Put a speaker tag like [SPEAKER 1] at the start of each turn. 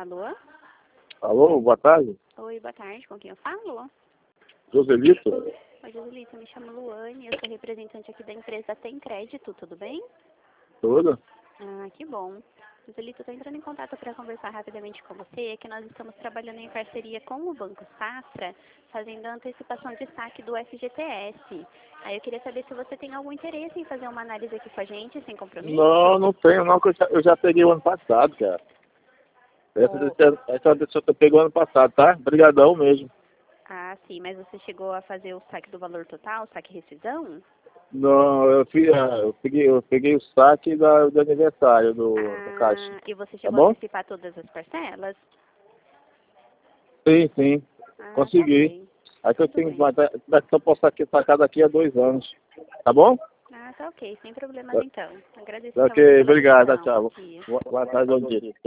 [SPEAKER 1] Alô?
[SPEAKER 2] Alô, boa tarde.
[SPEAKER 1] Oi, boa tarde. Com quem eu falo?
[SPEAKER 2] Joselito?
[SPEAKER 1] Oi, Joselito. Eu me chamo Luane. Eu sou representante aqui da empresa Tem Crédito. Tudo bem?
[SPEAKER 2] Tudo?
[SPEAKER 1] Ah, que bom. Joselito, eu estou entrando em contato para conversar rapidamente com você. É que nós estamos trabalhando em parceria com o Banco Safra, fazendo a antecipação de saque do FGTS. Aí eu queria saber se você tem algum interesse em fazer uma análise aqui com a gente, sem compromisso?
[SPEAKER 2] Não, não tenho não, que eu já peguei o ano passado, cara. Essa decisão eu peguei o ano passado, tá? Obrigadão mesmo.
[SPEAKER 1] Ah, sim. Mas você chegou a fazer o saque do valor total, saque rescisão?
[SPEAKER 2] Não, eu peguei o saque do aniversário da Caixa.
[SPEAKER 1] E você
[SPEAKER 2] Tá
[SPEAKER 1] chegou a
[SPEAKER 2] bom?
[SPEAKER 1] antecipar todas as parcelas?
[SPEAKER 2] Sim, sim.
[SPEAKER 1] Ah, tá
[SPEAKER 2] Consegui.
[SPEAKER 1] ok.
[SPEAKER 2] Aí que eu
[SPEAKER 1] Tudo
[SPEAKER 2] tenho
[SPEAKER 1] bem.
[SPEAKER 2] que eu posso sacar daqui a 2 anos. Tá bom?
[SPEAKER 1] Ah, tá ok. Sem problemas então. Agradeço então
[SPEAKER 2] Ok,
[SPEAKER 1] pela
[SPEAKER 2] obrigado.
[SPEAKER 1] atenção. Bom
[SPEAKER 2] Tchau.
[SPEAKER 1] dia.
[SPEAKER 2] Boa tarde, bom dia.